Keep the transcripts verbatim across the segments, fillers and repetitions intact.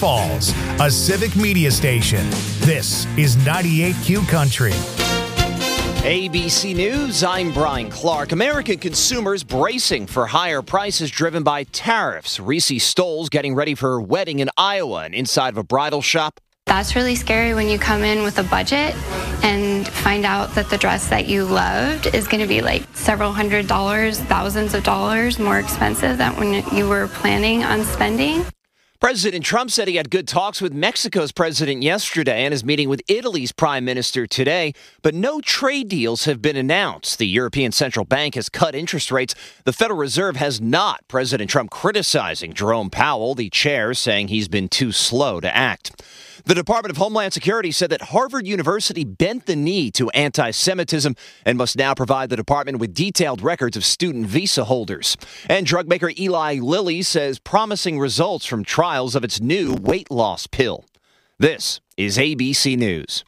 Falls, a Civic Media station. This is ninety-eight Q Country. A B C News, I'm Brian Clark. American consumers bracing for higher prices driven by tariffs. Reese Stoles getting ready for her wedding in Iowa and inside of a bridal shop. That's really scary when you come in with a budget and find out that the dress that you loved is going to be like several hundred dollars, thousands of dollars more expensive than when you were planning on spending. President Trump said he had good talks with Mexico's president yesterday and is meeting with Italy's prime minister today, but no trade deals have been announced. The European Central Bank has cut interest rates. The Federal Reserve has not. President Trump criticizing Jerome Powell, the chair, saying he's been too slow to act. The Department of Homeland Security said that Harvard University bent the knee to anti-Semitism and must now provide the department with detailed records of student visa holders. And drug maker Eli Lilly says promising results from trials of its new weight loss pill. This is A B C News.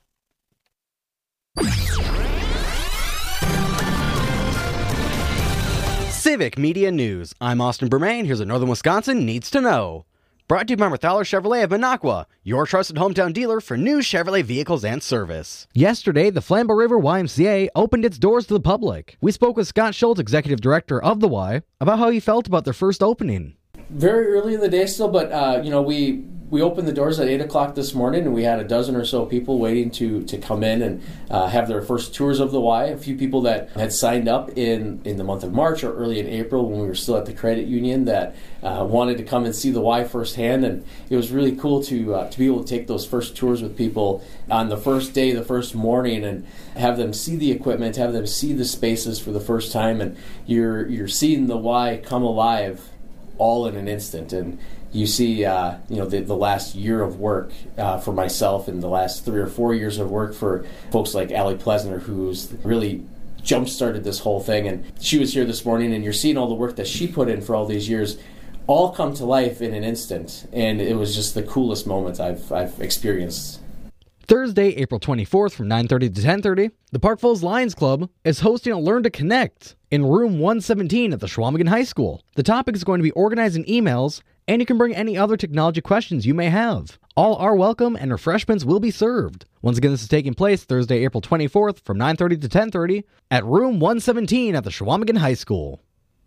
Civic Media News. I'm Austin Bermain. Here's what Northern Wisconsin needs to know. Brought to you by Marthaler Chevrolet of Minocqua, your trusted hometown dealer for new Chevrolet vehicles and service. Yesterday, the Flambeau River Y M C A opened its doors to the public. We spoke with Scott Schultz, executive director of the Y, about how he felt about their first opening. Very early in the day still, but uh, you know, we we opened the doors at eight o'clock this morning, and we had a dozen or so people waiting to to come in and uh, have their first tours of the Y. A few people that had signed up in, in the month of March or early in April when we were still at the credit union that uh, wanted to come and see the Y firsthand, and it was really cool to uh, to be able to take those first tours with people on the first day, the first morning, and have them see the equipment, have them see the spaces for the first time, and you're you're seeing the Y come alive all in an instant. And you see, uh, you know, the, the last year of work uh, for myself and the last three or four years of work for folks like Allie Plesner, who's really jump-started this whole thing. And she was here this morning, and you're seeing all the work that she put in for all these years all come to life in an instant. And it was just the coolest moment I've I've experienced. Thursday, April twenty-fourth from nine thirty to ten thirty, the Park Falls Lions Club is hosting a Learn to Connect in room one seventeen at the Chequamegon High School. The topic is going to be organizing emails, and you can bring any other technology questions you may have. All are welcome, and refreshments will be served. Once again, this is taking place Thursday, April twenty-fourth from nine thirty to ten thirty at room one seventeen at the Chequamegon High School.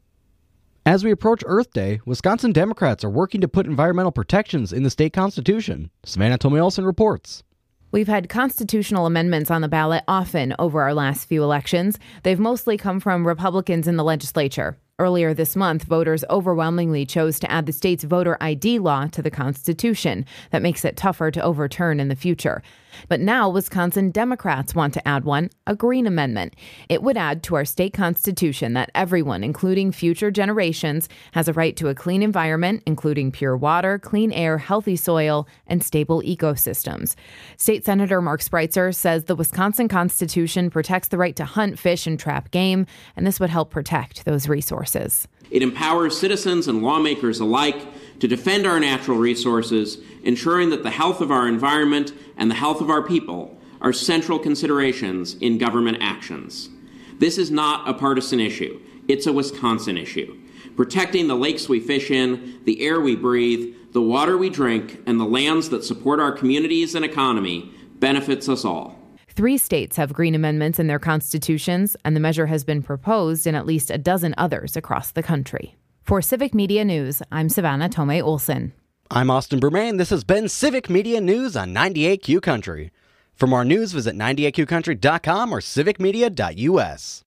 As we approach Earth Day, Wisconsin Democrats are working to put environmental protections in the state constitution. Savannah Tomey-Olson reports. We've had constitutional amendments on the ballot often over our last few elections. They've mostly come from Republicans in the legislature. Earlier this month, voters overwhelmingly chose to add the state's voter I D law to the Constitution. That makes it tougher to overturn in the future. But now Wisconsin Democrats want to add one, a Green Amendment. It would add to our state constitution that everyone, including future generations, has a right to a clean environment, including pure water, clean air, healthy soil, and stable ecosystems. State Senator Mark Spreitzer says the Wisconsin Constitution protects the right to hunt, fish, and trap game, and this would help protect those resources. It empowers citizens and lawmakers alike to defend our natural resources, ensuring that the health of our environment and the health of our people are central considerations in government actions. This is not a partisan issue. It's a Wisconsin issue. Protecting the lakes we fish in, the air we breathe, the water we drink, and the lands that support our communities and economy benefits us all. Three states have green amendments in their constitutions, and the measure has been proposed in at least a dozen others across the country. For Civic Media News, I'm Savannah Tomey-Olson. I'm Austin Bermain. This has been Civic Media News on ninety-eight Q Country. For more news, visit ninety-eight q country dot com or civic media dot u s.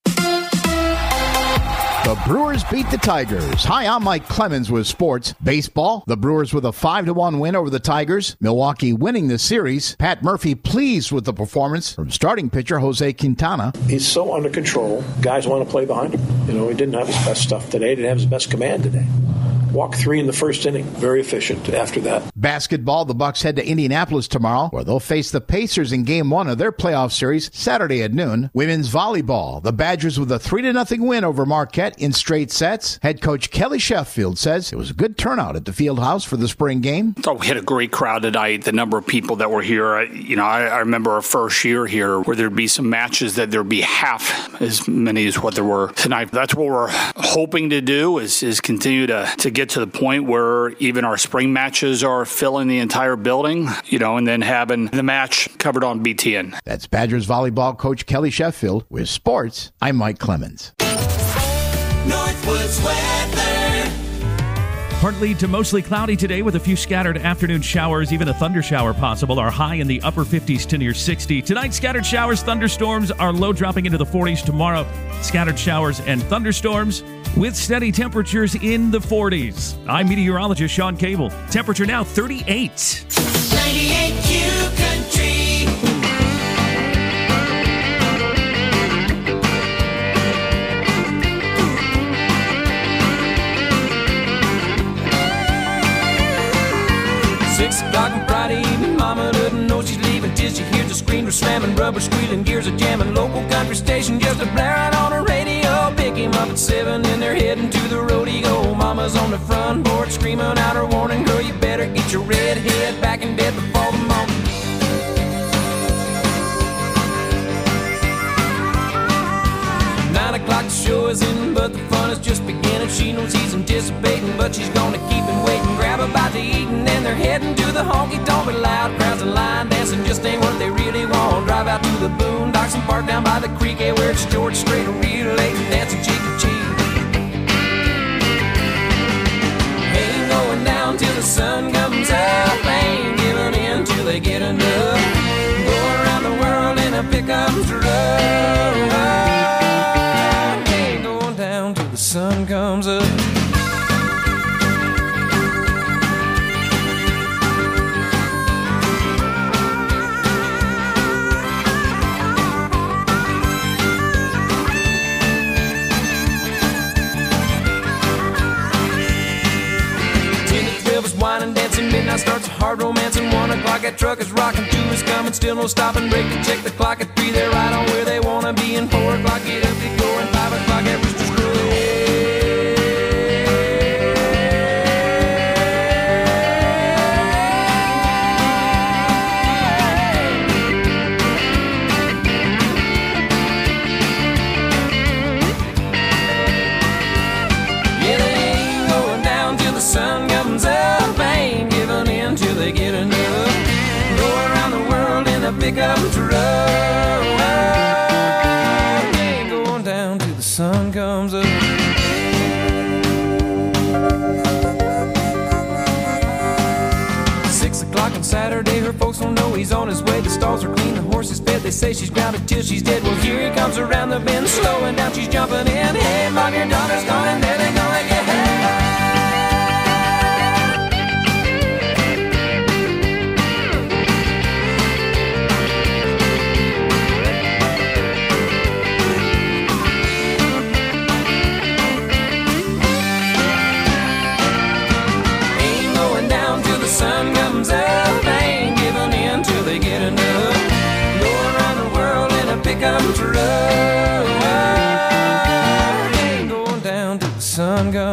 The Brewers beat the Tigers. Hi, I'm Mike Clemens with sports. Baseball, the Brewers with a five to one win over the Tigers. Milwaukee winning the series. Pat Murphy pleased with the performance from starting pitcher Jose Quintana. He's so under control. Guys want to play behind him. You know, he didn't have his best stuff today. He didn't have his best command today. Walked three in the first inning. Very efficient after that. Basketball, the Bucks head to Indianapolis tomorrow, where they'll face the Pacers in game one of their playoff series Saturday at noon. Women's volleyball, the Badgers with a three to nothing win over Marquette in straight sets. Head coach Kelly Sheffield says it was a good turnout at the field house for the spring game. I thought we had a great crowd tonight. The number of people that were here, I, you know, I, I remember our first year here where there'd be some matches that there'd be half as many as what there were tonight. That's what we're hoping to do is, is continue to, to get get to the point where even our spring matches are filling the entire building, you know, and then having the match covered on B T N. That's Badgers volleyball coach Kelly Sheffield. With sports, I'm Mike Clemens. Northwoods weather. Partly to mostly cloudy today with a few scattered afternoon showers, even a thunder shower possible. Our high in the upper fifties to near sixty. Tonight, scattered showers, thunderstorms, our low dropping into the forties. Tomorrow, scattered showers and thunderstorms with steady temperatures in the forties. I'm meteorologist Sean Cable. Temperature now thirty-eight. ninety-eight Q Country. Six o'clock on Friday evening, mama doesn't know she's leaving till she hears the screamers slamming, rubber squealing, gears are jamming, local country station just a blaring on her radio. Pick him up at seven and they're heading to the rodeo. Mama's on the front porch screaming out her warning, girl, you better get your red head back in bed before the morning. Nine o'clock the show is in, but the fun is just beginning. She knows he's anticipating, but she's gonna keep him waiting. Grab a bite to eat and then they're heading to the honky tonk. But loud crowds and line dancing just ain't what they really want. Drive out to the boondocks and park down by the creek, eh, where it's George Strait, real late and dancing cheek to cheek. Ain't going down till the sun comes up, ain't giving in till they get enough. Go around the world in a pickup truck. The sun comes up. Ten to twelve is wine and dancing, midnight starts a hard romance, and one o'clock that truck is rocking, two is coming, still no stopping, break to check the clock at three, they're right on where they wanna be, and four o'clock get up, get going, five o'clock at Rooster's Crow. Pickup truck, ain't going down till the sun comes up. Six o'clock on Saturday, her folks don't know he's on his way. The stalls are clean, the horse is fed. They say she's grounded till she's dead. Well, here he comes around the bend, slowing down, she's jumping in. Hey, mom, your daughter's gone, and there they gonna get hey. Pickup truck, ain't going down till the sun goes.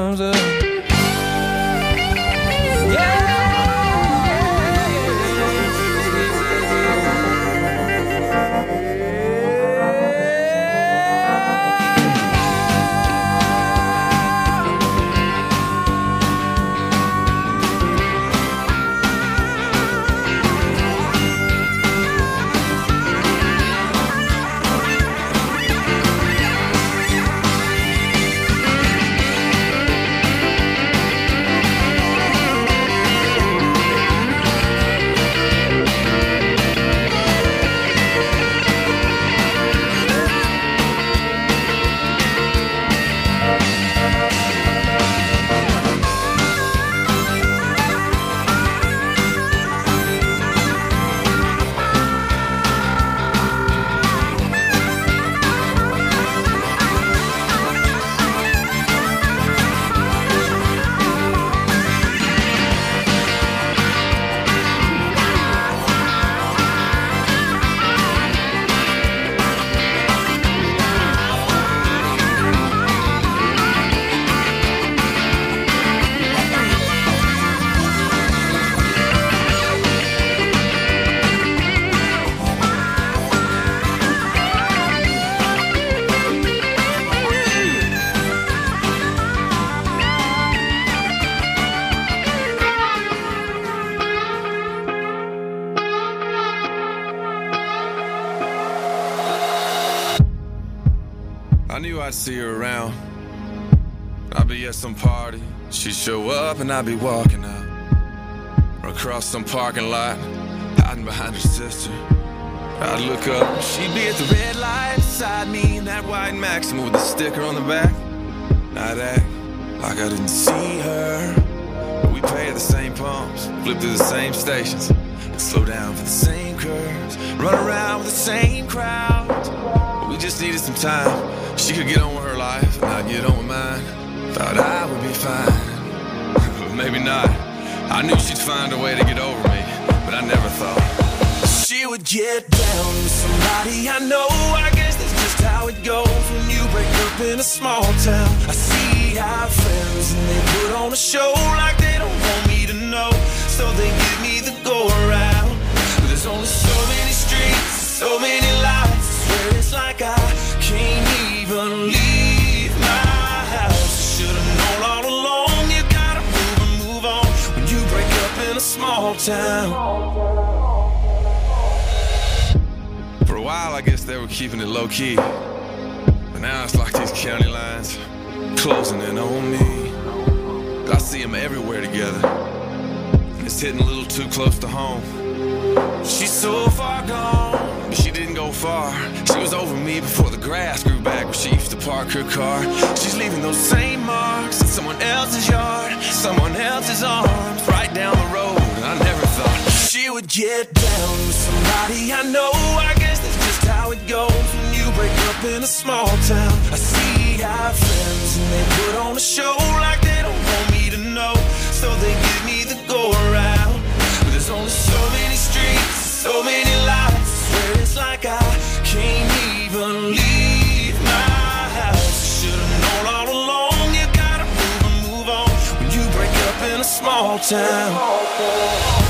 knew I'd see her around. I'd be at some party, she'd show up and I'd be walking out. Or across some parking lot, hiding behind her sister. I'd look up, she'd be at the red light beside me in that white Maxima with a sticker on the back. I'd act like I didn't see her. But we pay at the same pumps, flip through the same stations, slow down for the same curves, run around with the same crowds. But we just needed some time. She could get on with her life and I'd get on with mine. Thought I would be fine, but maybe not. I knew she'd find a way to get over me, but I never thought she would get down with somebody I know. I guess that's just how it goes when you break up in a small town. I see our friends and they put on a show like they don't want me to know, so they give me the go around. But there's only so many streets, so many lights. I swear it's like I can't even leave my house. Should've known all along, you gotta move and move on when you break up in a small town. For a while, I guess they were keeping it low-key, but now it's like these county lines closing in on me. I see them everywhere together, and it's hitting a little too close to home. She's so far gone, but she didn't go far. She was over me before the grass grew back where she used to park her car. She's leaving those same marks in someone else's yard, someone else's arms, right down the road. And I never thought she would get down with somebody I know. I guess that's just how it goes when you break up in a small town. I see our friends and they put on a show like they don't want me to know, so they give me the go around. But there's only so many streets, so many lights. I swear it's like I can't even leave my house. Should've known all along, you gotta move and move on when you break up in a small town.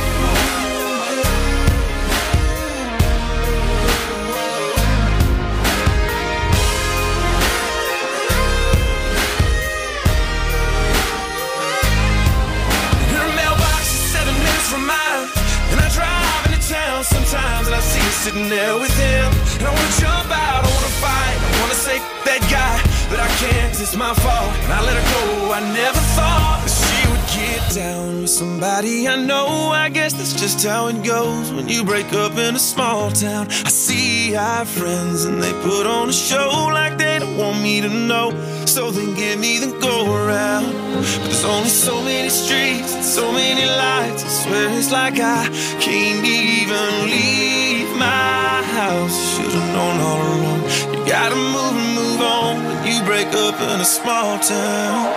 From mine, and I drive into town sometimes, and I see her sitting there with him, and I wanna jump out, I wanna fight, I wanna say that guy, but I can't, 'cause it's my fault, and I let her go. I never thought that she would get down with somebody I know. I guess that's just how it goes when you break up in a small town. I see our friends and they put on a show like they don't want me to know, so they give me the go around. But there's only so many streets and so many lights. I swear it's like I can't even leave my house. Should've known all along, you gotta move and move on when you break up in a small town.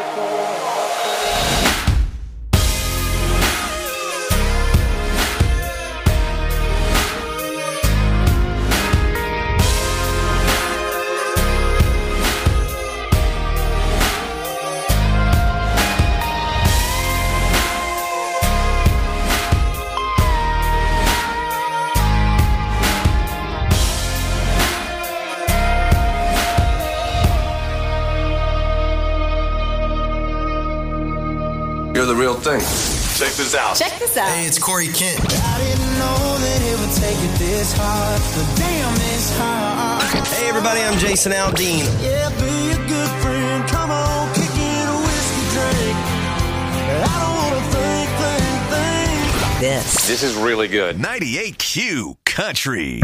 You're the real thing. Check this out. Check this out. Hey, it's Corey Kent. I didn't know that it would take it this hard, but damn, it's hard. Hey, everybody, I'm Jason Aldean. Yeah, be a good friend. Come on, kick in a whiskey drink. I don't want to think, think, think. This. This is really good. ninety-eight Q Country.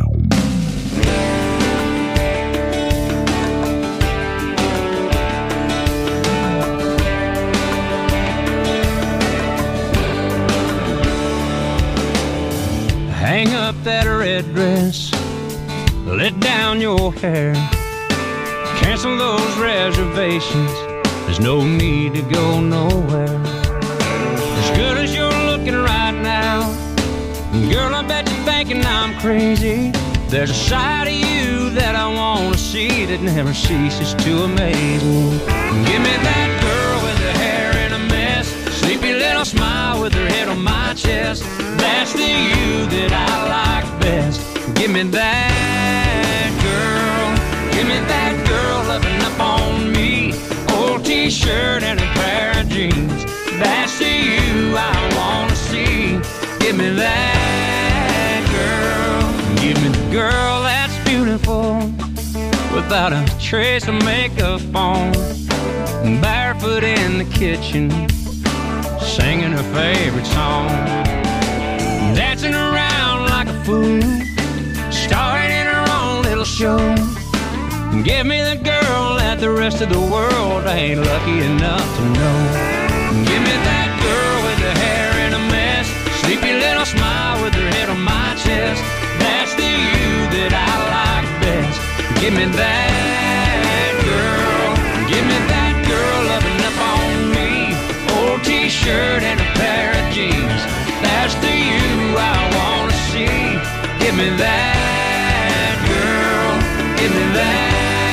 Hang up that red dress, let down your hair, cancel those reservations, there's no need to go nowhere. As good as you're looking right now, girl, I bet you're thinking I'm crazy. There's a side of you that I want to see that never ceases to amaze me. Give me that girl with her hair in a mess, sleepy little smile with her head on my chest. That's the you that I like best. Give me that girl. Give me that girl loving up on me. Old t-shirt and a pair of jeans. That's the you I want to see. Give me that girl. Give me the girl that's beautiful, without a trace of makeup on, barefoot in the kitchen, singing her favorite song, dancing around like a fool, starring in her own little show. Give me the girl that the rest of the world ain't lucky enough to know. Give me that girl with the hair in a mess, sleepy little smile with her head on my chest. That's the you that I like best. Give me that girl. Give me that girl loving up on me. Old t-shirt and a pair of jeans. That's the you I wanna see. Give me that girl. Give me that.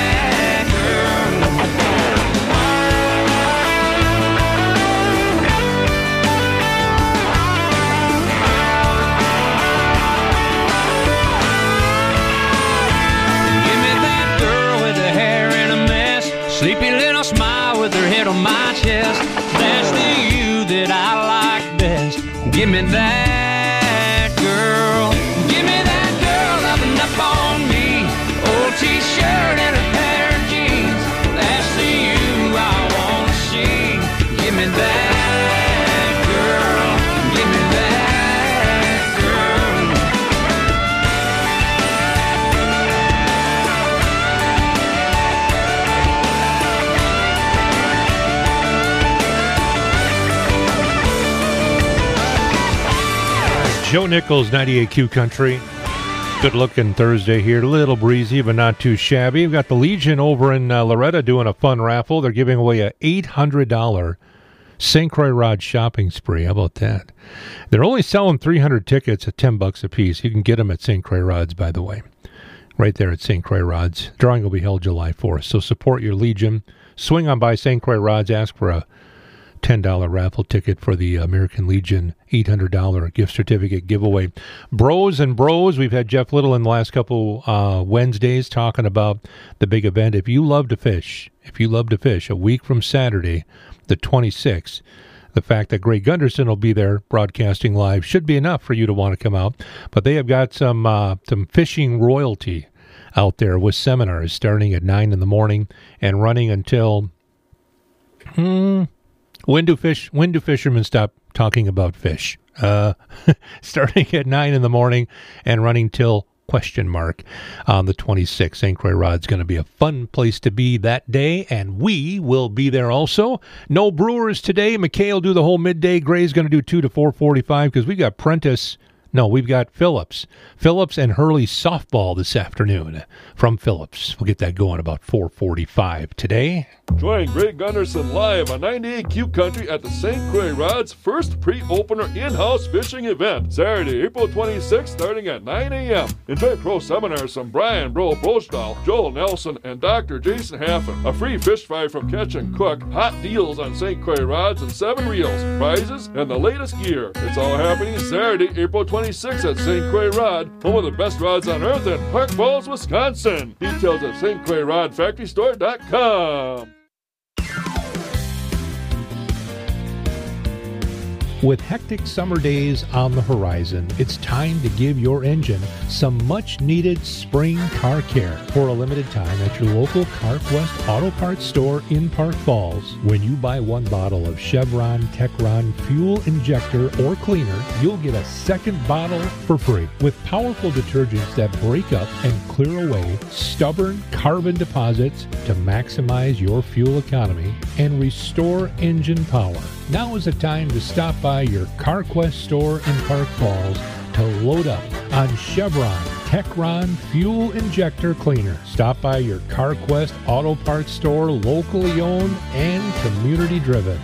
Sleepy little smile with her head on my chest. That's the you that I like best. Give me that girl. Give me that girl loving up on me. Old t-shirt and a pair of jeans. That's the you I wanna see. Give me that girl. Give me that girl. Joe Nichols, ninety-eight Q Country. Good looking Thursday here. A little breezy, but not too shabby. We've got the Legion over in uh, Loretta doing a fun raffle. They're giving away a eight hundred dollars Saint Croix Rod shopping spree. How about that? They're only selling three hundred tickets at ten bucks a piece. You can get them at Saint Croix Rods, by the way. Right there at Saint Croix Rods. Drawing will be held July fourth. So support your Legion. Swing on by Saint Croix Rods. Ask for a ten dollars raffle ticket for the American Legion eight hundred dollars gift certificate giveaway. Bros and Bros, we've had Jeff Little in the last couple uh, Wednesdays talking about the big event. If you love to fish, if you love to fish, a week from Saturday, the twenty-sixth, the fact that Greg Gunderson will be there broadcasting live should be enough for you to want to come out. But they have got some uh, some fishing royalty out there with seminars starting at nine in the morning and running until... Hmm, When do fish? When do fishermen stop talking about fish? Uh, starting at nine in the morning and running till question mark on the twenty-sixth. Saint Croix Rod's going to be a fun place to be that day, and we will be there also. No Brewers today. McKay will do the whole midday. Gray's going to do two to four forty-five because we got Prentice. No, we've got Phillips. Phillips and Hurley softball this afternoon from Phillips. We'll get that going about four forty-five today. Join Greg Gunderson live on ninety-eight Q Country at the Saint Croix Rod's first pre-opener in-house fishing event, Saturday, April twenty-sixth, starting at nine a.m. Enjoy pro seminars from Brian Bro Brosdahl, Joel Nelson, and Doctor Jason Haffen. A free fish fry from Catch and Cook, hot deals on Saint Croix Rods and seven reels, prizes, and the latest gear. It's all happening Saturday, April twenty-sixth at Saint Croix Rod, home of the best rods on earth in Park Falls, Wisconsin. Details at S T Croix Rod Factory Store dot com. With hectic summer days on the horizon, it's time to give your engine some much-needed spring car care. For a limited time at your local CarQuest Auto Parts store in Park Falls, when you buy one bottle of Chevron Techron fuel injector or cleaner, you'll get a second bottle for free. With powerful detergents that break up and clear away stubborn carbon deposits to maximize your fuel economy and restore engine power. Now is the time to stop by your CarQuest store in Park Falls to load up on Chevron Techron Fuel Injector Cleaner. Stop by your CarQuest Auto Parts store, locally owned and community driven.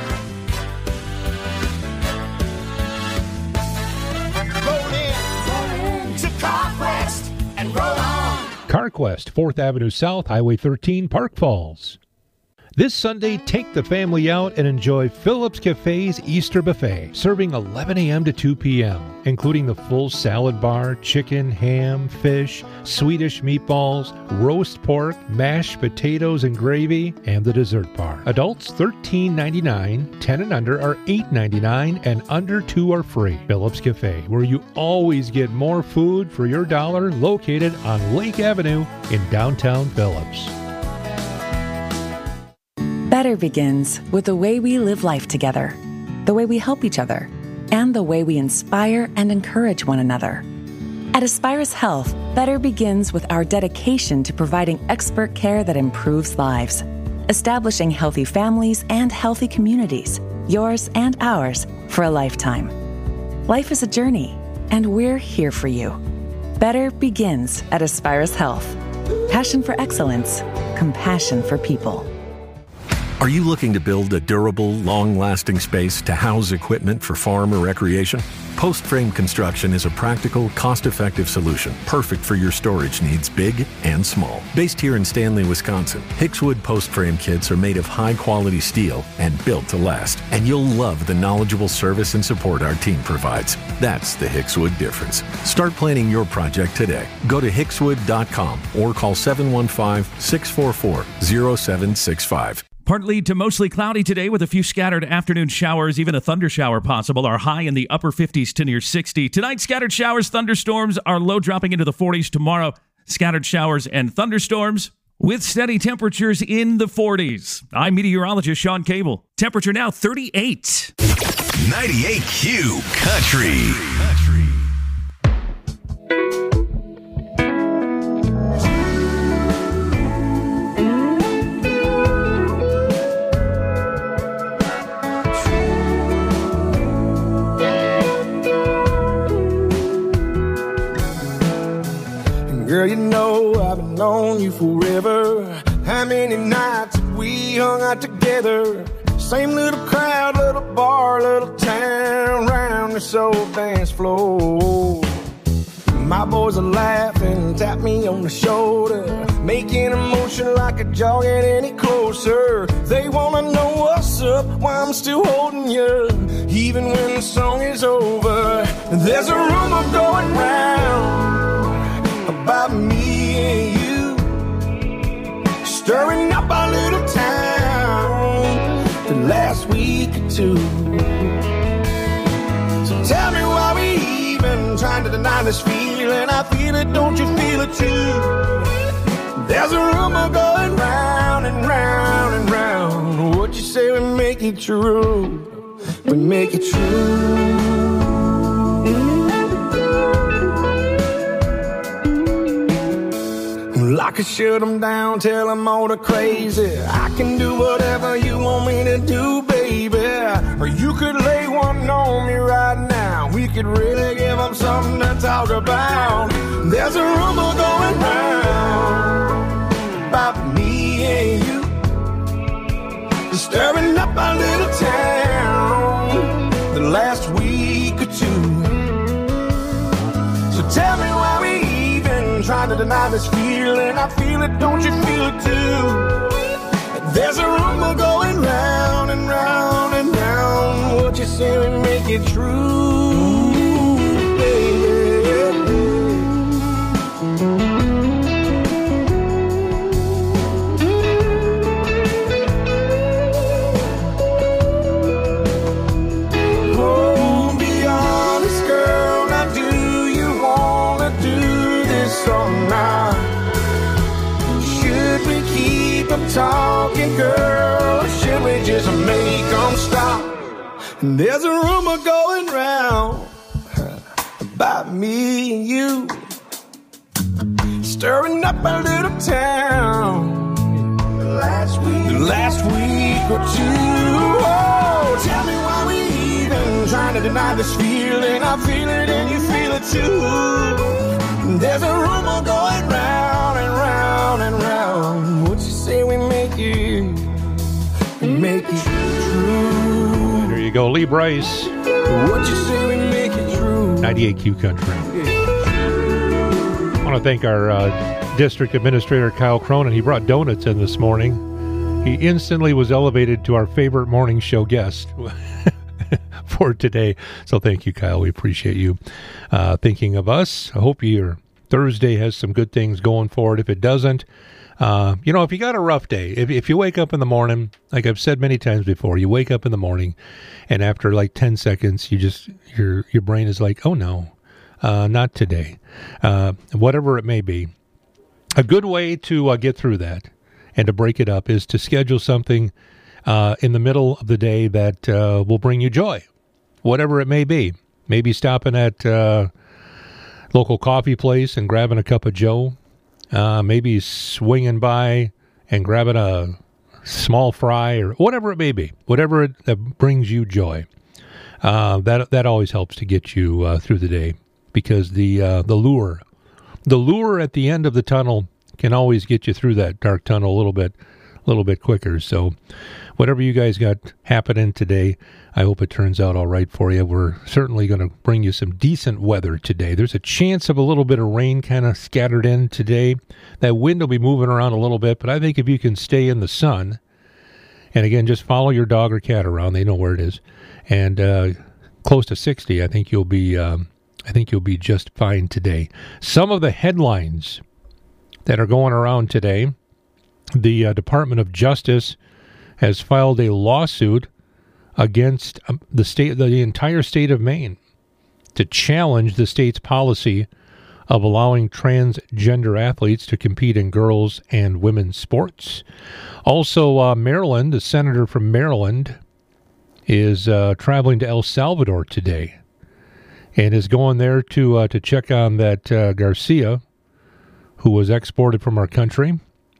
Roll in, roll in to CarQuest and roll on. CarQuest, fourth Avenue South, Highway thirteen, Park Falls. This Sunday, take the family out and enjoy Phillips Cafe's Easter Buffet, serving eleven a.m. to two p.m., including the full salad bar, chicken, ham, fish, Swedish meatballs, roast pork, mashed potatoes and gravy, and the dessert bar. Adults thirteen ninety-nine, ten and under are eight ninety-nine, and under two are free. Phillips Cafe, where you always get more food for your dollar, located on Lake Avenue in downtown Phillips. Better begins with the way we live life together, the way we help each other, and the way we inspire and encourage one another. At Aspirus Health, better begins with our dedication to providing expert care that improves lives, establishing healthy families and healthy communities, yours and ours, for a lifetime. Life is a journey, and we're here for you. Better begins at Aspirus Health. Passion for excellence, compassion for people. Are you looking to build a durable, long-lasting space to house equipment for farm or recreation? Post Frame Construction is a practical, cost-effective solution, perfect for your storage needs, big and small. Based here in Stanley, Wisconsin, Hickswood Post Frame kits are made of high-quality steel and built to last. And you'll love the knowledgeable service and support our team provides. That's the Hickswood difference. Start planning your project today. Go to hickswood dot com or call seven one five, six four four, zero seven six five. Partly to mostly cloudy today with a few scattered afternoon showers, even a thunder shower possible. Our high in the upper fifties to near sixty. Tonight, scattered showers, thunderstorms, our low dropping into the forties. Tomorrow, scattered showers and thunderstorms with steady temperatures in the forties. I'm meteorologist Sean Cable. Temperature now thirty-eight. ninety-eight Q Country. Girl, you know I've been on you forever. How many nights have we hung out together? Same little crowd, little bar, little town, round this old dance floor. My boys are laughing, tap me on the shoulder, making a motion like a jog get any closer. They wanna know what's up, why I'm still holding you, even when the song is over. There's a rumor going round about me and you, stirring up our little town the last week or two. So tell me why we even trying to deny this feeling. I feel it, don't you feel it too? There's a rumor going round and round and round. What you say we make it true, we make it true. I could shut them down, tell them all the crazy. I can do whatever you want me to do, baby. Or you could lay one on me right now. We could really give them something to talk about. There's a rumor going round about me and you, disturbing up our little town the last week or two. So tell me why we trying to deny this feeling. I feel it, don't you feel it too? There's a rumor going round and round and round. What you say we make it true, baby. Oh, be honest, girl. Now do you wanna do this all night? Should we keep them talking, girl, or should we just make them stop? And there's a rumor going round about me and you, stirring up a little town the last week, the last week or two. Oh, tell me why we even trying to deny this feeling. I feel it and you feel it too. There's a rumor going round and round and round. What you say we make it, make it true? There you go, Lee Bryce. What you say we make it true? ninety-eight Q Country. I want to thank our uh, district administrator, Kyle Cronin. He brought donuts in this morning. he instantly was elevated to our favorite morning show guest for today. So thank you, Kyle. We appreciate you uh, thinking of us. I hope your Thursday has some good things going for it. If it doesn't, uh, you know, if you got a rough day, if, if you wake up in the morning, like I've said many times before, you wake up in the morning and after like ten seconds, you just, your, your brain is like, oh no, uh, not today. Uh, whatever it may be. A good way to uh, get through that and to break it up is to schedule something uh, in the middle of the day that uh, will bring you joy, whatever it may be. Maybe stopping at uh, local coffee place and grabbing a cup of joe. Uh, maybe swinging by and grabbing a small fry or whatever it may be. Whatever it, that brings you joy. Uh, that that always helps to get you uh, through the day, because the uh, the lure, the lure at the end of the tunnel can always get you through that dark tunnel a little bit, a little bit quicker. So, whatever you guys got happening today, I hope it turns out all right for you. We're certainly going to bring you some decent weather today. There's a chance of a little bit of rain kind of scattered in today. That wind will be moving around a little bit, but I think if you can stay in the sun, and again, just follow your dog or cat around, they know where it is, and uh, close to sixty, I think you'll be, um, I think you'll be just fine today. Some of the headlines that are going around today: the uh, Department of Justice has filed a lawsuit against um, the state, the entire state of Maine, to challenge the state's policy of allowing transgender athletes to compete in girls' and women's sports. Also, uh, Maryland, the senator from Maryland, is uh, traveling to El Salvador today and is going there to uh, to check on that uh, Garcia, who was exported from our country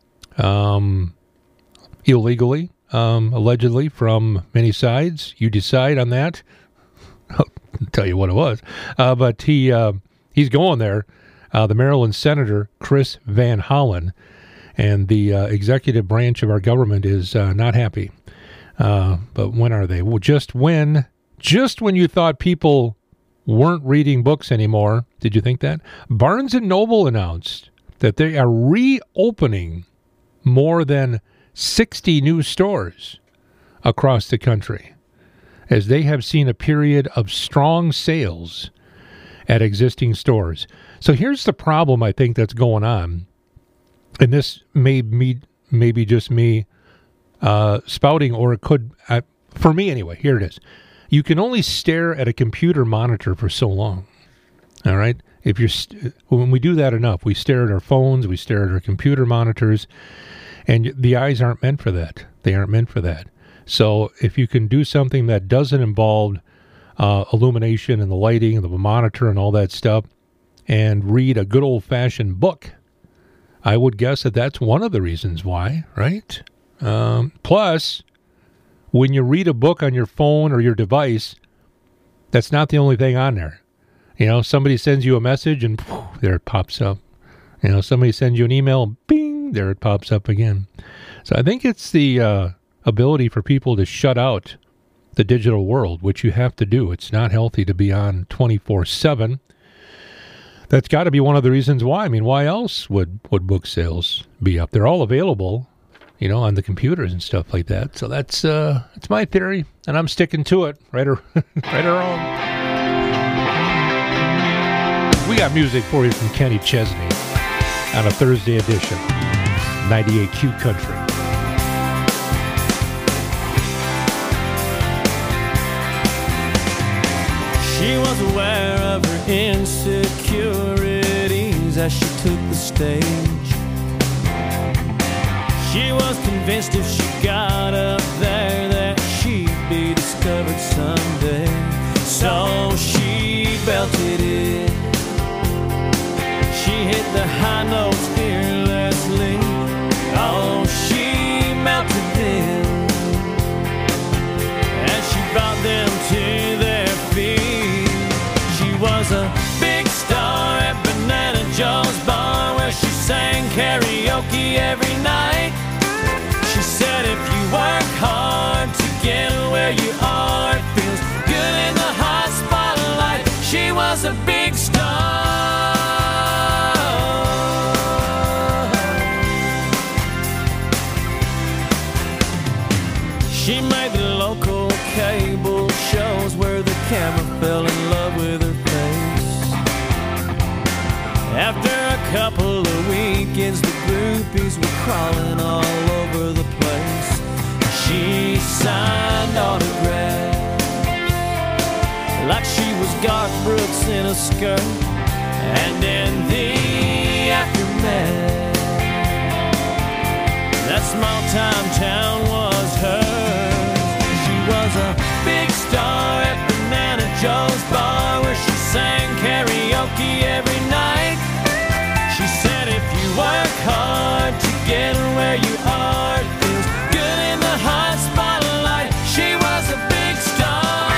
um, illegally. Um, allegedly from many sides. You decide on that. I'll tell you what it was. Uh, but he uh, he's going there. Uh, the Maryland Senator, Chris Van Hollen, and the uh, executive branch of our government is uh, not happy. Uh, but when are they? Well, just when, just when you thought people weren't reading books anymore, did you think that? Barnes and Noble announced that they are reopening more than sixty new stores across the country, as they have seen a period of strong sales at existing stores. So here's the problem I think that's going on, and this may be maybe just me uh, spouting, or it could, uh, for me anyway, here it is. You can only stare at a computer monitor for so long, all right? If you're st- when we do that enough, we stare at our phones, we stare at our computer monitors, and the eyes aren't meant for that. They aren't meant for that. So if you can do something that doesn't involve uh, illumination and the lighting and the monitor and all that stuff, and read a good old-fashioned book, I would guess that that's one of the reasons why, right? Um, plus, when you read a book on your phone or your device, that's not the only thing on there. You know, somebody sends you a message and whew, there it pops up. You know, somebody sends you an email and bing, there it pops up again. So I think it's the uh, ability for people to shut out the digital world, which you have to do. It's not healthy to be on twenty-four seven. That's got to be one of the reasons why. I mean, why else would, would book sales be up? They're all available, you know, on the computers and stuff like that. So that's uh, that's my theory, and I'm sticking to it, right or, right or wrong. We got music for you from Kenny Chesney on a Thursday edition, ninety-eight Q Country. She was aware of her insecurities as she took the stage. She was convinced if she got up there that she'd be discovered someday. So she belted it. She hit the high notes fearlessly. Oh, she melted them as she brought them to their feet. She was a big star at Banana Joe's bar, where she sang karaoke every night. She said if you work hard to get where you are, it feels good in the hot spotlight. She was a big star. couple of weekends, the groupies were crawling all over the place. She signed autographs like she was Garth Brooks in a skirt. And in the aftermath, that small-time town was hers. She was a big star at Banana Joe's bar, where she sang karaoke every night. She said if you work hard to get where you are, it feels good in the hot spotlight. She was a big star.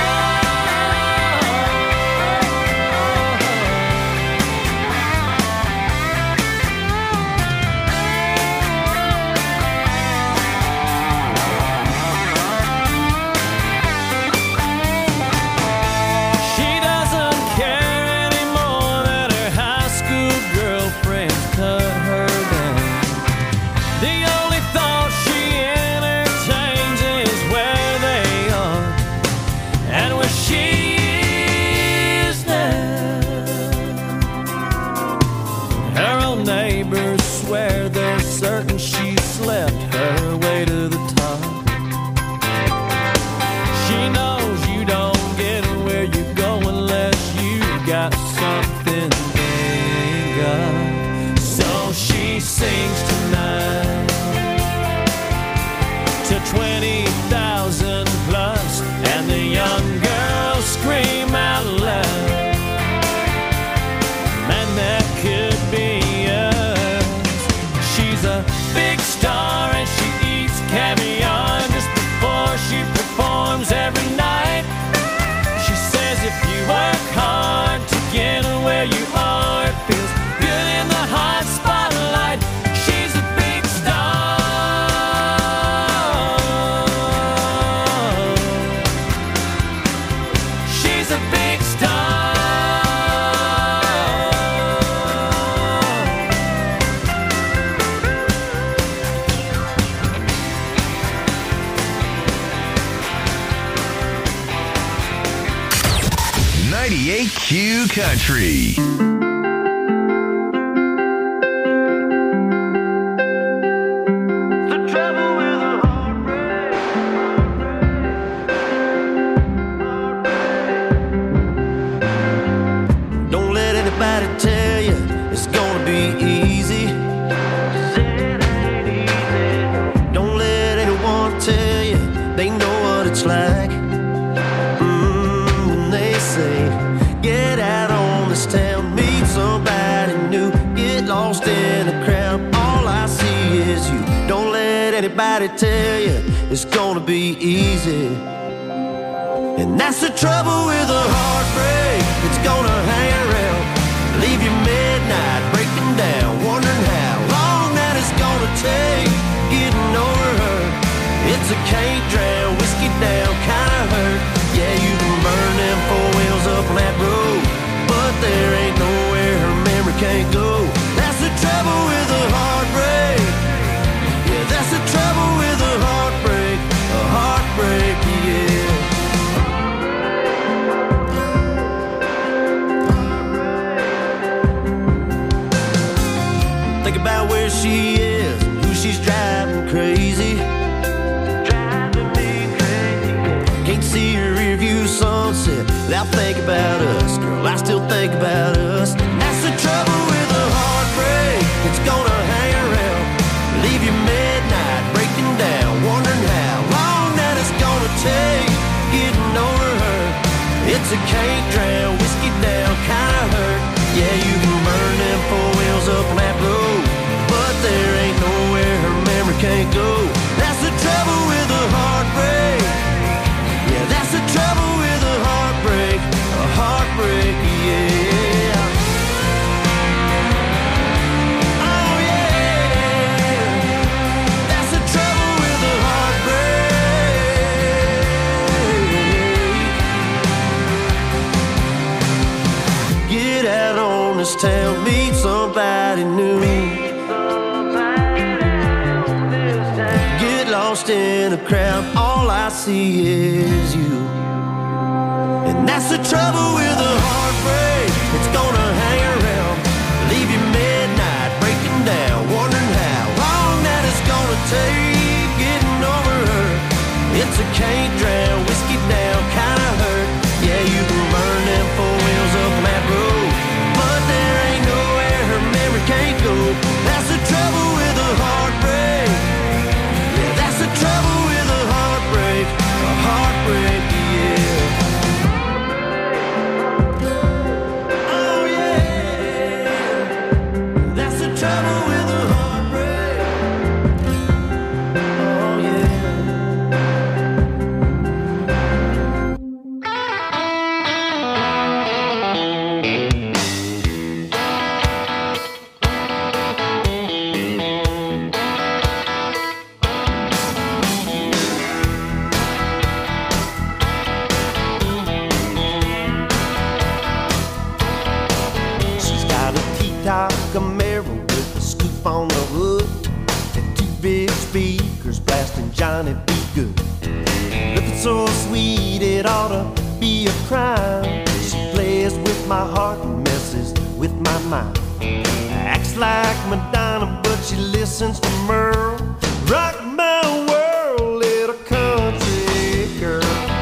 Certain she slept her way to the top. She knows you don't get where you go unless you got something they got. So she sings tonight to twenty thousand plus, and the young girls scream out loud, man, that could be a big star, and she eats caviar just before she performs every night. She says if you work hard to get where you are, it feels good in the hot spotlight. She's a big star. She's a big star. ninety-eight Q Country. Don't let anybody tell you it's gonna be easy. Don't let anyone tell you they know what it's like. Get out on this town, meet somebody new, get lost in a crowd. All I see is you. Don't let anybody tell you it's gonna be easy. And that's the trouble with a heartbreak. It's gonna hang around, leave you midnight breaking down, wondering how long that it's gonna take getting over her. It's a can't drown, whiskey down kind of hurt. Yeah, you can burn them four wheels up on that road, but there ain't nowhere her memory can't go. That's the trouble with a heartbreak. Yeah, that's the trouble with a heartbreak. A heartbreak, yeah. Think about where she is, who she's driving crazy. Can't see her rear view sunset without thinking about us. Girl, I still think about us. That's the trouble with a heartbreak. It's gonna hang around, leave you midnight breaking down, wondering how long that it's gonna take getting over her. It's a can't drown, whiskey down kind of hurt. Yeah, you can burn them four wheels up on that road, but there ain't nowhere her memory can't go. That's the trouble with a heartbreak. Yeah, that's the trouble with a heartbreak, a heartbreak, yeah. Oh yeah, that's the trouble with a heartbreak. Get out on this town, meet somebody new. Get lost in a crowd, all I see is you. And that's the trouble with a heartbreak. It's gonna hang around, leave you midnight top Camaro with a scoop on the hood, and two big speakers blasting Johnny B. Good. Looking so sweet it ought to be a crime. She plays with my heart and messes with my mind. Acts like Madonna, but she listens to Merle. Rock my world, little country girl.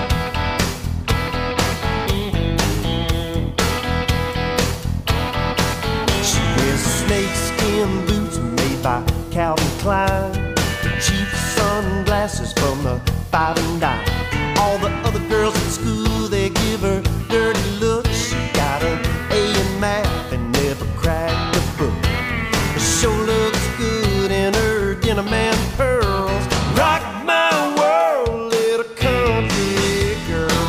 She wears snakeskin boots made by Calvin Klein, cheap sunglasses from the Five and Dime. All the other girls at school, they give her dirty looks. She got an A in math and never cracked a book. But sure looks good in her denim and pearls. Rock my world, little country girl.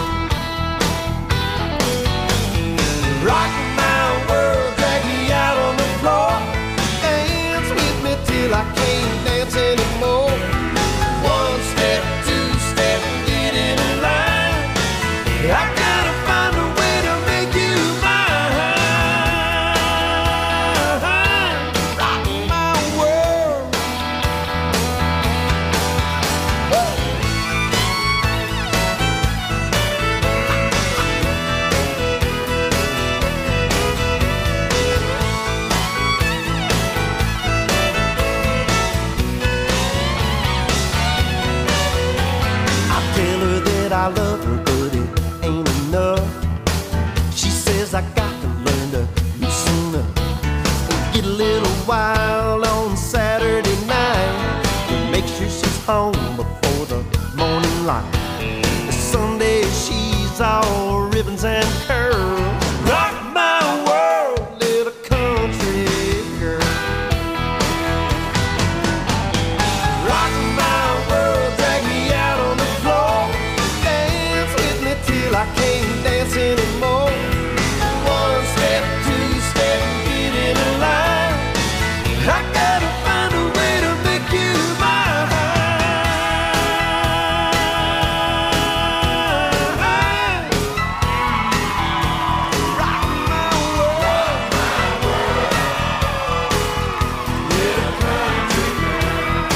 Rock my world, drag me out on the floor. Dance with me till I can't dance anymore. One step, two step, get in line. I gotta find a way to make you mine. Rock my world. I tell her that I love her, but it ain't enough. She says I got to learn to loosen up and get a little wild on Saturday night and make sure she's home before the morning light. Sunday she's all ribbons and curls. Rock my world, little country girl. Rock my world, drag me out on the floor. Dance with me till I can't dance anymore. One step, two step, get in line. I gotta find a way to make you mine. Rock my world, my world. Little country girl.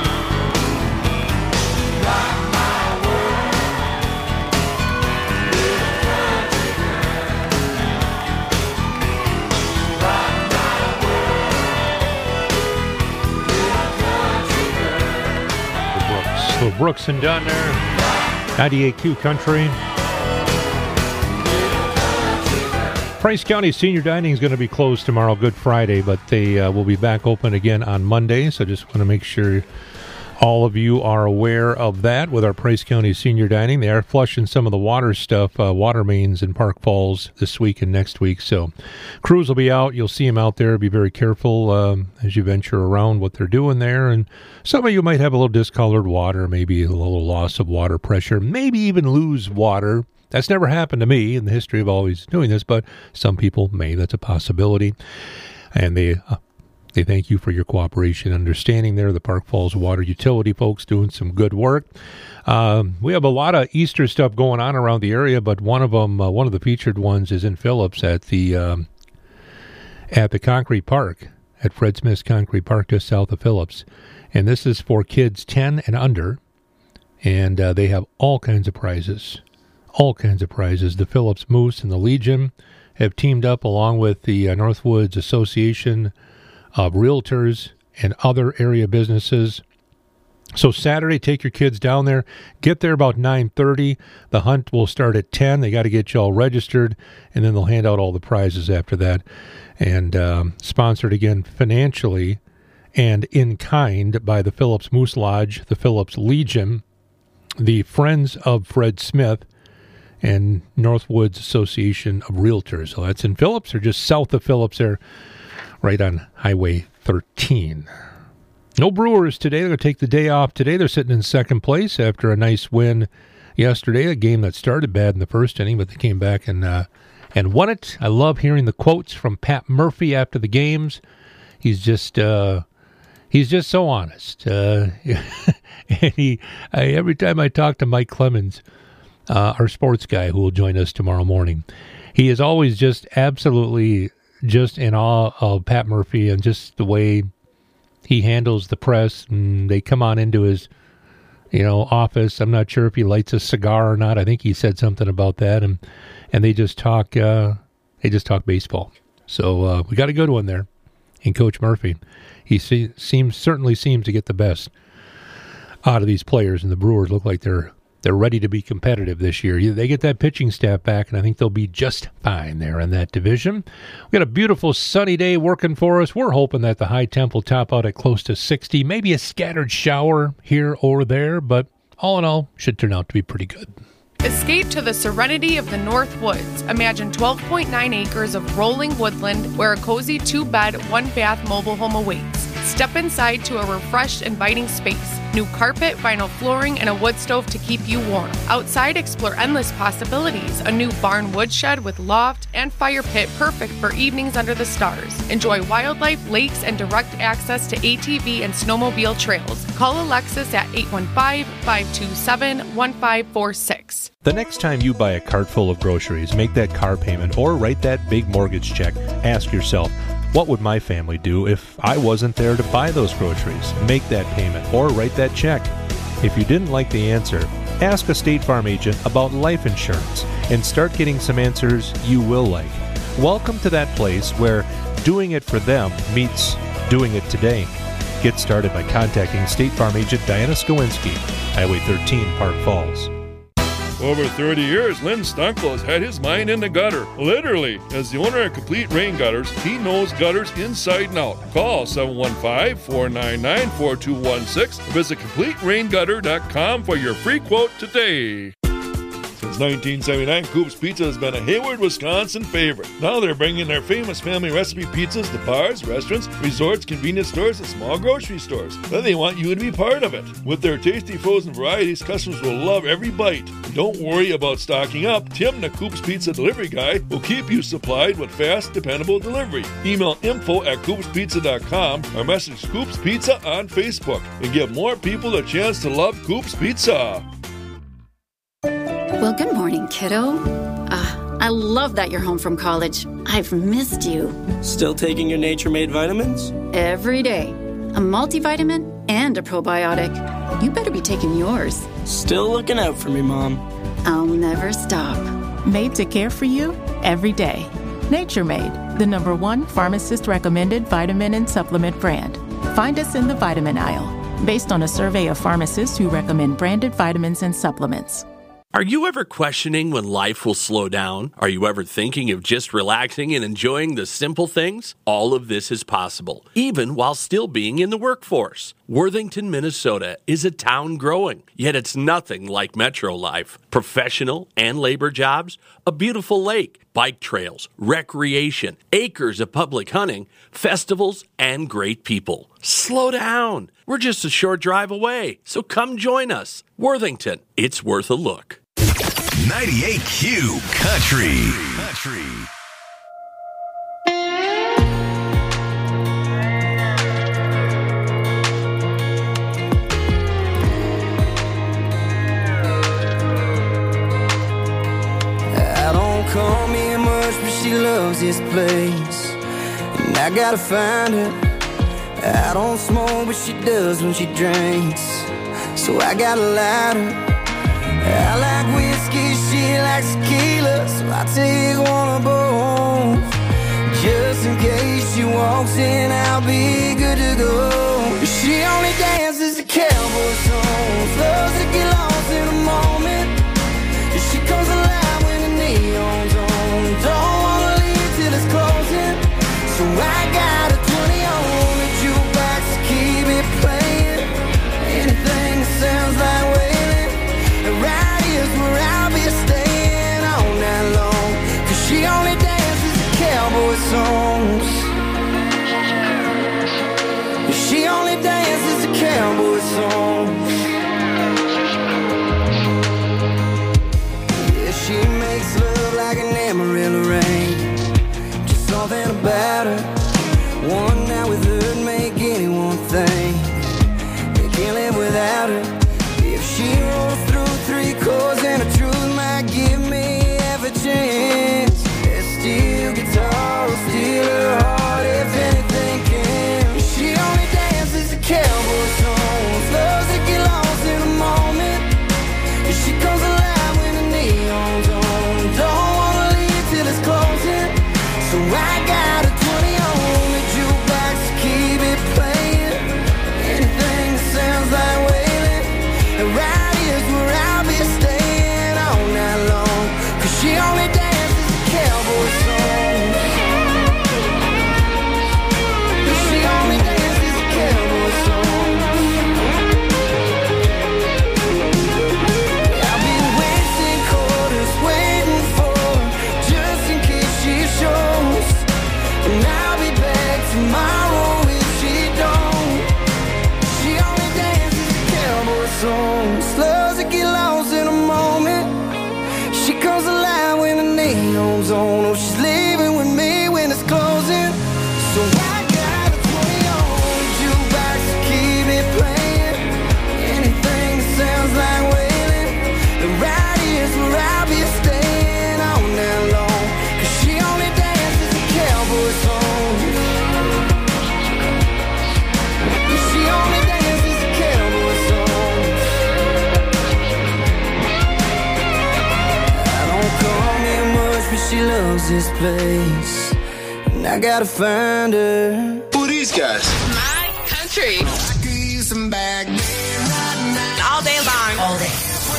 Rock my world. Little country girl. Rock my world. Little country girl. The Brooks. So Brooks and Dunn there. ninety-eight Q Country. Price County Senior Dining is going to be closed tomorrow, Good Friday, but they uh, will be back open again on Monday. So just want to make sure all of you are aware of that with our Price County Senior Dining. They are flushing some of the water stuff, uh, water mains in Park Falls this week and next week. So crews will be out. You'll see them out there. Be very careful um, as you venture around what they're doing there. And some of you might have a little discolored water, maybe a little loss of water pressure, maybe even lose water. That's never happened to me in the history of always doing this, but some people may. That's a possibility. And they uh, they thank you for your cooperation and understanding there. The Park Falls Water Utility folks doing some good work. Um, we have a lot of Easter stuff going on around the area, but one of them, uh, one of the featured ones is in Phillips at the um, at the Concrete Park, at Fred Smith's Concrete Park just south of Phillips. And this is for kids ten and under, and uh, they have all kinds of prizes. All kinds of prizes. The Phillips Moose and the Legion have teamed up along with the uh, Northwoods Association of Realtors and other area businesses. So Saturday, take your kids down there. Get there about nine thirty. The hunt will start at ten. They got to get you all registered, and then they'll hand out all the prizes after that. And um, sponsored again financially and in kind by the Phillips Moose Lodge, the Phillips Legion, the Friends of Fred Smith, and Northwoods Association of Realtors. So that's in Phillips, or just south of Phillips there, right on Highway thirteen. No Brewers today. They're going to take the day off today. They're sitting in second place after a nice win yesterday, a game that started bad in the first inning, but they came back and uh, and won it. I love hearing the quotes from Pat Murphy after the games. He's just uh, he's just so honest. Uh, and he I, every time I talk to Mike Clemens, Uh, our sports guy who will join us tomorrow morning, he is always just absolutely just in awe of Pat Murphy and just the way he handles the press. And they come on into his, you know, office. I'm not sure if he lights a cigar or not. I think he said something about that. And and they just talk. Uh, they just talk baseball. So uh, we got a good one there in Coach Murphy. He se- seems certainly seems to get the best out of these players, and the Brewers look like they're they're ready to be competitive this year. They get that pitching staff back, and I think they'll be just fine there in that division. We got a beautiful sunny day working for us. We're hoping that the high temp will top out at close to sixty, maybe a scattered shower here or there, but all in all, should turn out to be pretty good. Escape to the serenity of the North Woods. Imagine twelve point nine acres of rolling woodland where a cozy two-bed, one-bath mobile home awaits. Step inside to a refreshed, inviting space. New carpet, vinyl flooring, and a wood stove to keep you warm. Outside, explore endless possibilities. A new barn woodshed with loft and fire pit perfect for evenings under the stars. Enjoy wildlife, lakes, and direct access to A T V and snowmobile trails. Call Alexis at eight one five, five two seven, one five four six. The next time you buy a cart full of groceries, make that car payment, or write that big mortgage check, ask yourself, what would my family do if I wasn't there to buy those groceries, make that payment, or write that check? If you didn't like the answer, ask a State Farm agent about life insurance and start getting some answers you will like. Welcome to that place where doing it for them meets doing it today. Get started by contacting State Farm agent Diana Skowinski, Highway thirteen, Park Falls. Over thirty years, Lynn Stunkle has had his mind in the gutter. Literally. As the owner of Complete Rain Gutters, he knows gutters inside and out. Call seven one five, four nine nine, four two one six or visit complete rain gutter dot com for your free quote today. Since nineteen seventy-nine, Coop's Pizza has been a Hayward, Wisconsin favorite. Now they're bringing their famous family recipe pizzas to bars, restaurants, resorts, convenience stores, and small grocery stores. Then they want you to be part of it. With their tasty frozen varieties, customers will love every bite. Don't worry about stocking up. Tim, the Coop's Pizza delivery guy, will keep you supplied with fast, dependable delivery. Email info at coops pizza dot com or message Coop's Pizza on Facebook and give more people a chance to love Coop's Pizza. Well, good morning, kiddo. Uh, I love that you're home from college. I've missed you. Still taking your Nature Made vitamins? Every day. A multivitamin and a probiotic. You better be taking yours. Still looking out for me, Mom. I'll never stop. Made to care for you every day. Nature Made, the number one pharmacist-recommended vitamin and supplement brand. Find us in the vitamin aisle, based on a survey of pharmacists who recommend branded vitamins and supplements. Are you ever questioning when life will slow down? Are you ever thinking of just relaxing and enjoying the simple things? All of this is possible, even while still being in the workforce. Worthington, Minnesota is a town growing, yet it's nothing like metro life. Professional and labor jobs, a beautiful lake, bike trails, recreation, acres of public hunting, festivals, and great people. Slow down. We're just a short drive away, so come join us. Worthington, it's worth a look. ninety-eight Q Country. Country. I don't call me much, but she loves this place, and I gotta find her. I don't smoke, but she does when she drinks, so I got a lighter. I like whiskey, she likes tequila, so I take one of both. Just in case she walks in, I'll be good to go. She only dances to cowboy songs, loves to get lost in a moment. She comes alive when the neon's on, don't wanna leave till it's closing. So I got a twenty on the jukebox to keep it playing. Anything that sounds like wailing, right here's where I'll be staying all night long. Cause she only dances to cowboy songs. She only dances to cowboy songs. Yeah, she makes love like an Amarillo rain. Just something about her. One night with her would make anyone think they can't live without her. If she rolls through three chords and the truth might give me half a chance. That steel guitar will steal her So I got a twenty-old jukebox to keep it playing. Anything that sounds like wailing. The right is where I'll be staying all night long. Cause she only dances a cowboy song. She only dances a cowboy song. I don't come here much, but she loves this place. And I gotta find her. Who are these guys? My country. I could use some back right now. All day long. All day.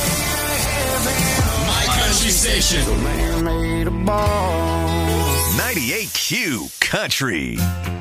My country station. So man made a ball. ninety-eight Q Country.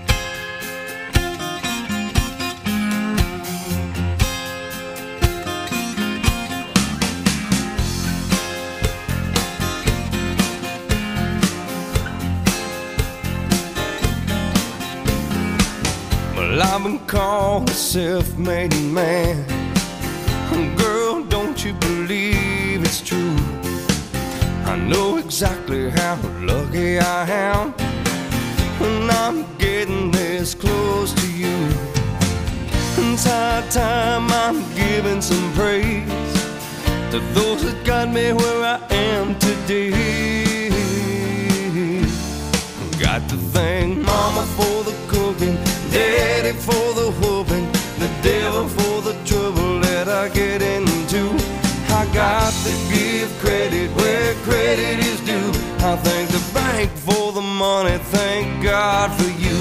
Well, I've been called a self-made man. Girl, don't you believe it's true? I know exactly how lucky I am when I'm getting this close to you. It's high time I'm giving some praise to those that got me where I am today. Got to thank Mama for the cooking, Daddy for the whooping, the devil for the trouble that I get into. I got to give credit where credit is due. I thank the bank for the money, thank God for you.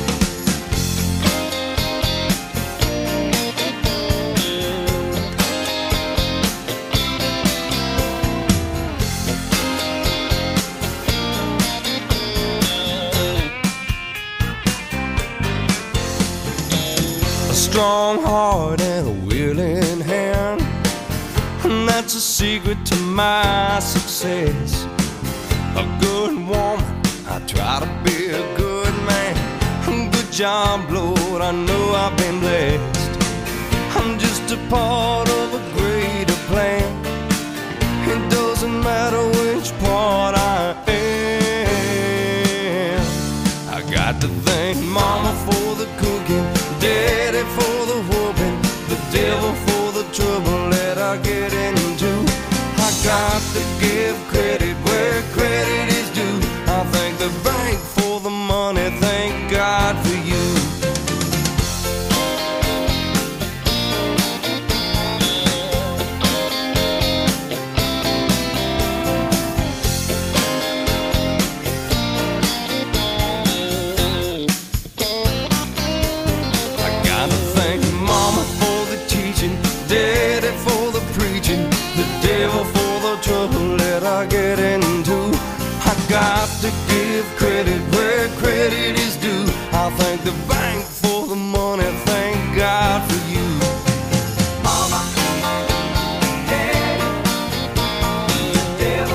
A strong heart and a willing hand, and that's a secret to my success. A good woman, I try to be a good man. Good job, Lord, I know I've been blessed. I'm just a part of a greater plan. It doesn't matter which part I am. I got to thank Mama for the cooking, Daddy for the whooping, the devil for the trouble that I get into. I got to give credit where credit is due. I thank the bank for the money, thank God for you. Daddy for the preaching, the devil for the trouble that I get into. I got to give credit where credit is due. I thank the bank for the money, thank God for you. Mama, Daddy, the devil.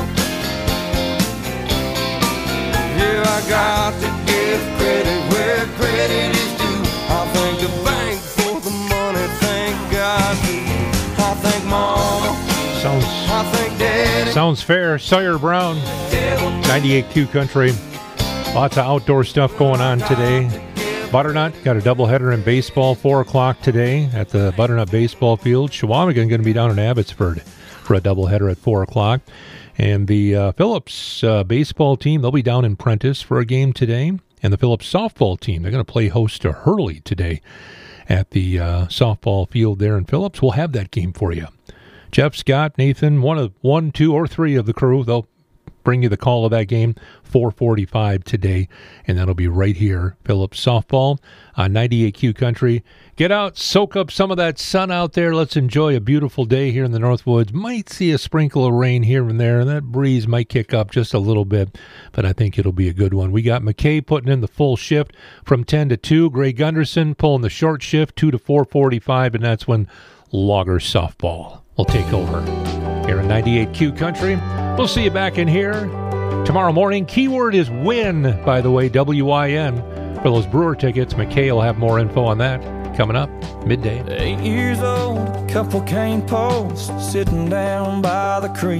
Yeah, I got to give credit where credit is due. I thank the bank for the money, thank God for you. I thank Mama. Sounds, I thank Daddy. sounds fair. Sawyer Brown, ninety-eight Q Country. Lots of outdoor stuff going on today. Butternut got a doubleheader in baseball, four o'clock today at the Butternut Baseball Field. Chequamegon going to be down in Abbotsford for a doubleheader at four o'clock. And the uh, Phillips uh, baseball team, they'll be down in Prentice for a game today. And the Phillips softball team, they're going to play host to Hurley today at the uh, softball field there in Phillips. We'll have that game for you. Jeff, Scott, Nathan, one of one, two, or three of the crew, they'll bring you the call of that game, four forty-five today, and that'll be right here, Phillips softball on ninety-eight Q Country. Get out, soak up some of that sun out there. Let's enjoy a beautiful day here in the Northwoods. Might see a sprinkle of rain here and there, and that breeze might kick up just a little bit, but I think it'll be a good one. We got McKay putting in the full shift from ten to two. Gray Gunderson pulling the short shift, two to four forty-five, and that's when Logger softball will take over here in ninety-eight Q Country. We'll see you back in here tomorrow morning. Keyword is win, by the way, W I N. For those Brewer tickets, McKay will have more info on that coming up midday. Eight years old, couple cane posts sitting down by the creek.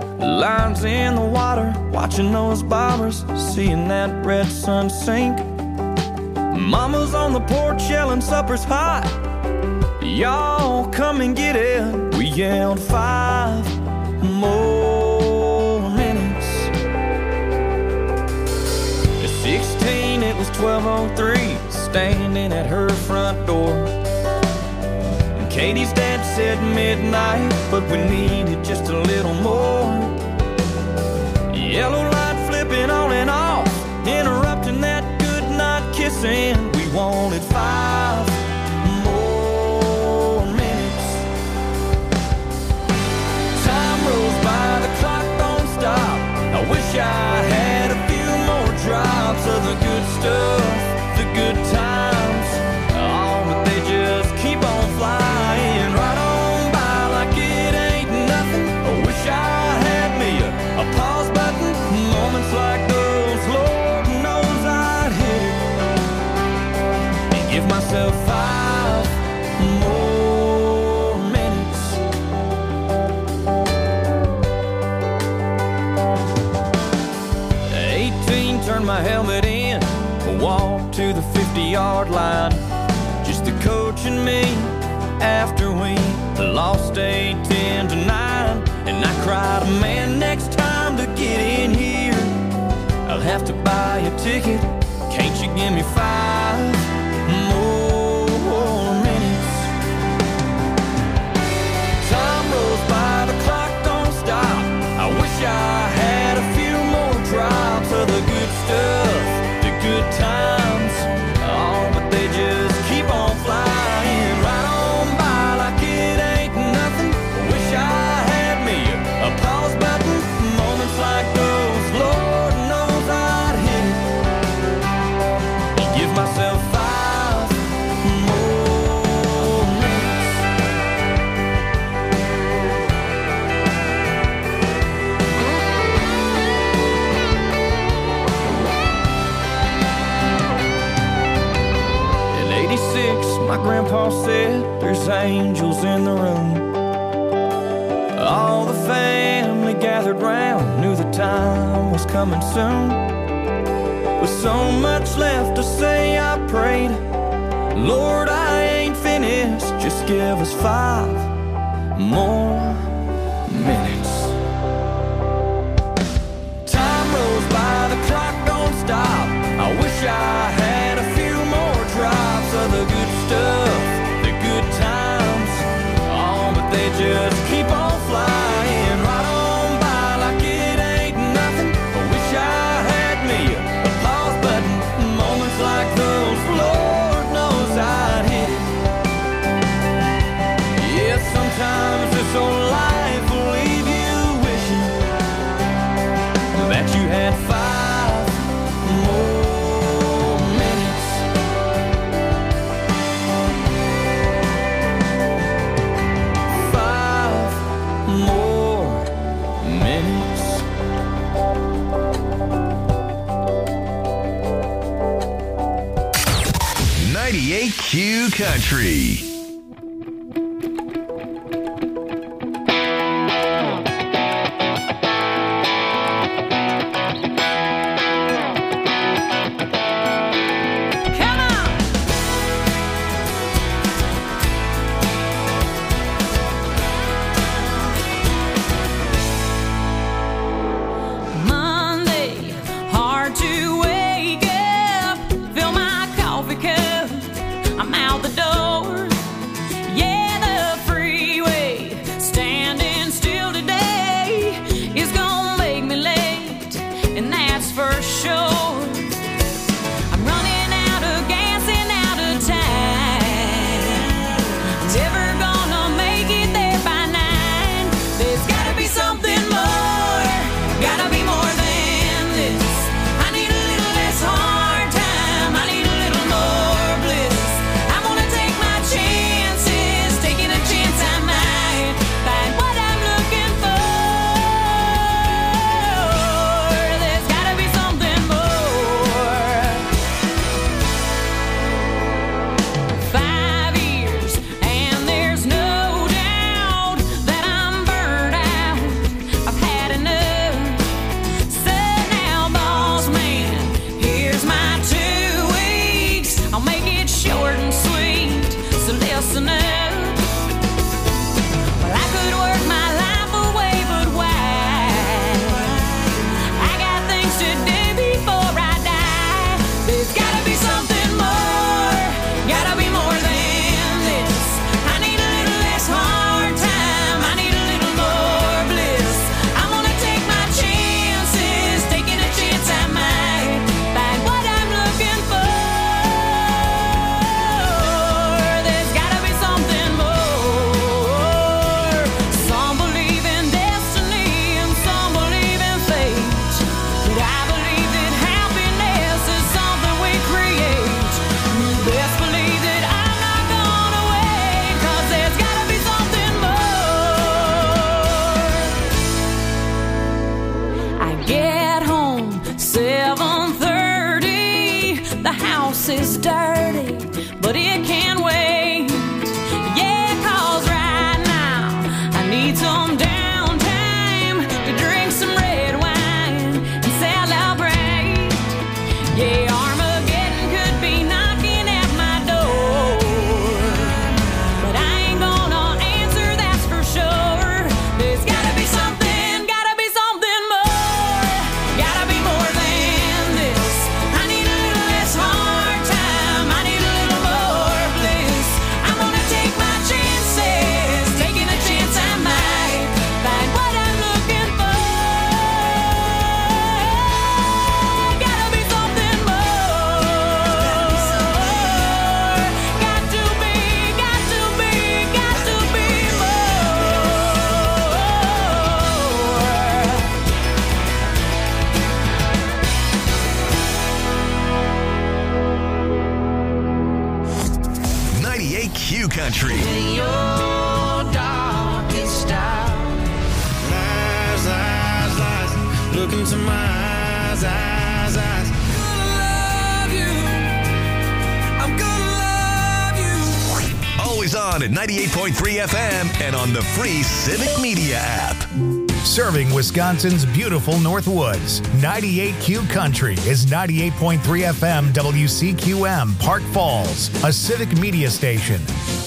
Lines in the water, watching those bobbers, seeing that red sun sink. Mama's on the porch yelling supper's hot. Y'all come and get it. We yelled five more minutes. At sixteen, it was twelve oh three, standing at her front door. And Katie's dad said midnight, but we needed just a little more. Yellow light flipping on and off, interrupting that good night kissing. We wanted five more minutes. Time rolls by, the clock don't stop. I wish I had a few more drops of the good stuff, the good times. Oh, but they just keep on flying right on by like it ain't nothing. I wish I had me a, a pause button. Moments like those, Lord knows I'd hit it and give myself five more minutes. eighteen, turned my helmet in, walked to the fifty-yard line. Just the coach and me after we lost eight ten to nine. And I cried, man, next time to get in here I'll have to buy a ticket. Can't you give me five more minutes? Time rolls by, the clock don't stop. I wish I had a few more drops of the good stuff, the good times. Oh, but they just keep on flying right on by like it ain't nothing. I wish I had me a pause button. Moments like those, Lord knows I'd hit it and give myself five more minutes. At eighty-six, my grandpa said there's angels in the room. All the family gathered round, knew the time was coming soon. With so much left to say, I prayed, Lord, I ain't finished, just give us five more minutes. Time rolls by, the clock don't stop. I wish I had a few more drops of the good stuff, the good times. Oh, but they just keep on flying right on by like it ain't nothing. I wish I had me a pause button. Moments like those, Lord knows I'd hit it. Yeah, sometimes this old life will leave you wishing that you had five more minutes. Five more minutes. ninety-eight Q Country. Monday, hard to wake up, fill my coffee cup, I'm out the door. The house is dirty, but it can wait. Yeah, 'cause right now I need some downtime to drink some red wine and celebrate. Yeah, Armageddon could be knocking at my door, but I ain't gonna answer, that's for sure. There's gotta be something, gotta be something more, gotta be more than this. I need a little less hard time, I need a little more bliss. I'm gonna take my chances, taking a chance I might find what I'm looking for. Gotta be something more. Got to be, got to be, got to be ninety-eight Q Country. Your darkest hour. Lies, lies, lies. Look into my eyes, eyes, eyes. Love you. I'm gonna love you. Always on at ninety-eight point three F M and on the free Civic Media app. Serving Wisconsin's beautiful North Woods. ninety-eight Q Country is ninety-eight point three F M W C Q M Park Falls, a Civic Media station.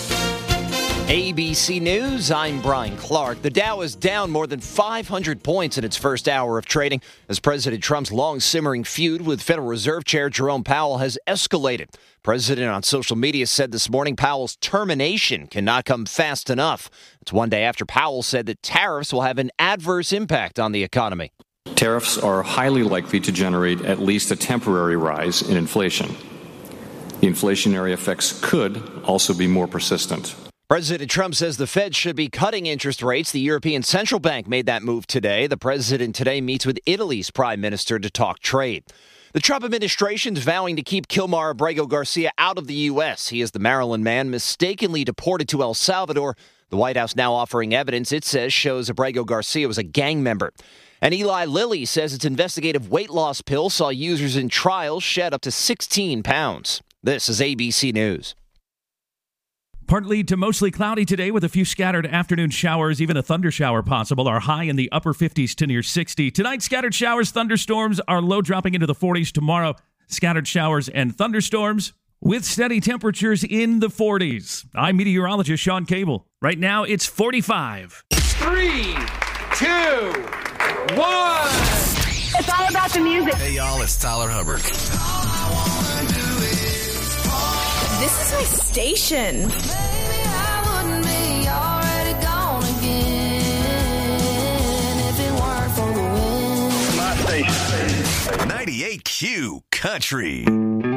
A B C News, I'm Brian Clark. The Dow is down more than five hundred points in its first hour of trading as President Trump's long-simmering feud with Federal Reserve Chair Jerome Powell has escalated. President on social media said this morning Powell's termination cannot come fast enough. It's one day after Powell said that tariffs will have an adverse impact on the economy. Tariffs are highly likely to generate at least a temporary rise in inflation. The inflationary effects could also be more persistent. President Trump says the Fed should be cutting interest rates. The European Central Bank made that move today. The president today meets with Italy's prime minister to talk trade. The Trump administration is vowing to keep Kilmar Abrego Garcia out of the U S. He is the Maryland man mistakenly deported to El Salvador. The White House now offering evidence it says shows Abrego Garcia was a gang member. And Eli Lilly says its investigative weight loss pill saw users in trials shed up to sixteen pounds. This is A B C News. Partly to mostly cloudy today with a few scattered afternoon showers, even a thunder shower possible. Our high in the upper fifties to near sixty. Tonight, scattered showers, thunderstorms, our low dropping into the forties. Tomorrow, scattered showers and thunderstorms with steady temperatures in the forties. I'm meteorologist Sean Cable. Right now, it's forty-five. Three, two, one. It's all about the music. Hey, y'all, it's Tyler Hubbard. This is my station. Maybe I wouldn't be already gone again if it weren't for the wind. My station. ninety-eight Q Country.